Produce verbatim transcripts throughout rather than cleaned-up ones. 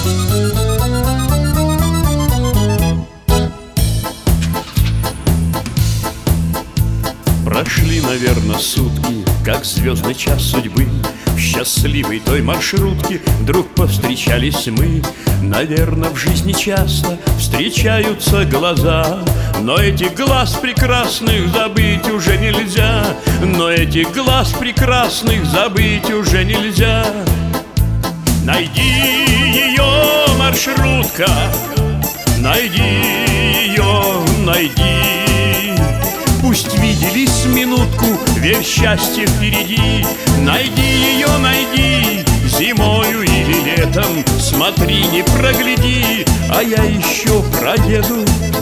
Прошли, наверное, сутки, как звездный час судьбы. В счастливой той маршрутке вдруг повстречались мы. Наверное, в жизни часто встречаются глаза, но этих глаз прекрасных забыть уже нельзя. Но этих глаз прекрасных забыть уже нельзя. Найди ее, маршрутка, найди ее, найди. Пусть виделись минутку, верь, счастье впереди. Найди ее, найди, зимою или летом. Смотри, не прогляди, а я еще проеду.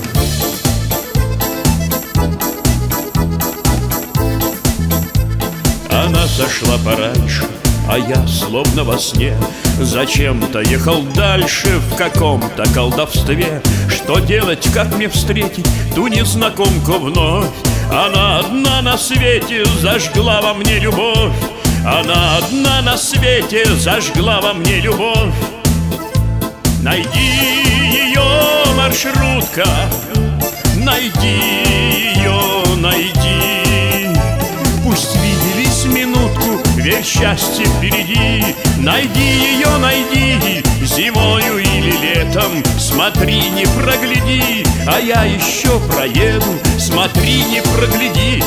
Она сошла пораньше, а я словно во сне зачем-то ехал дальше в каком-то колдовстве. Что делать, как мне встретить ту незнакомку вновь? Она одна на свете зажгла во мне любовь. Она одна на свете зажгла во мне любовь. Найди ее, маршрутка, найди ее, найди. Пусть виделись минутку, верь, счастье впереди. Найди ее, найди, зимою или летом. Смотри, не прогляди, а я еще проеду. Смотри, не прогляди.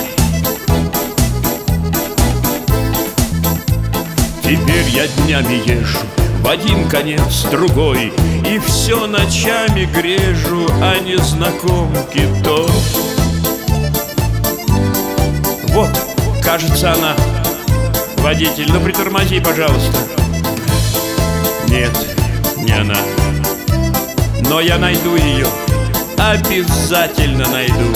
Теперь я днями езжу в один конец, другой, и все ночами грежу о незнакомке той. Вот, кажется, она. Водитель, ну притормози, пожалуйста. Нет, не она. Но я найду ее, обязательно найду.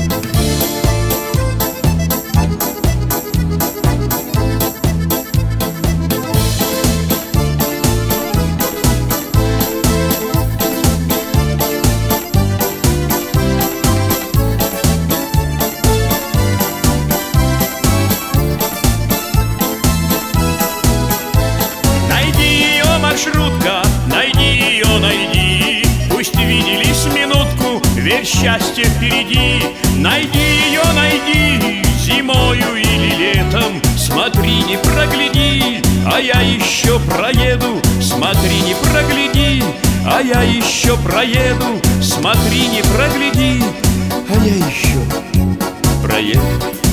Маршрутка, найди ее, найди. Пусть виделись минутку, верь, счастье впереди. Найди ее, найди, зимою или летом. Смотри, не прогляди, а я еще проеду. Смотри, не прогляди, а я еще проеду. Смотри, не прогляди, а я еще проеду.